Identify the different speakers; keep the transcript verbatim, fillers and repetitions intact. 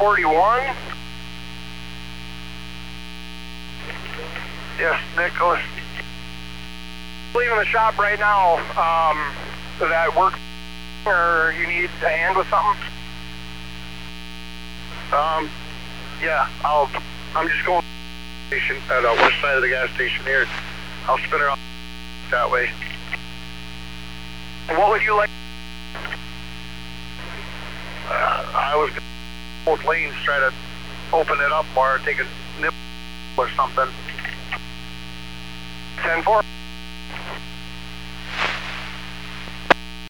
Speaker 1: forty-one? Yes, Nicholas. Leaving the shop right now. Um, does that work, or you need a hand with something? Um, yeah, I'll, I'm just going to the station at the west side of the gas station here. I'll spin her off that way. What would you like? Uh, I was going to both lanes, try to open it up more, take a nip or something. ten four.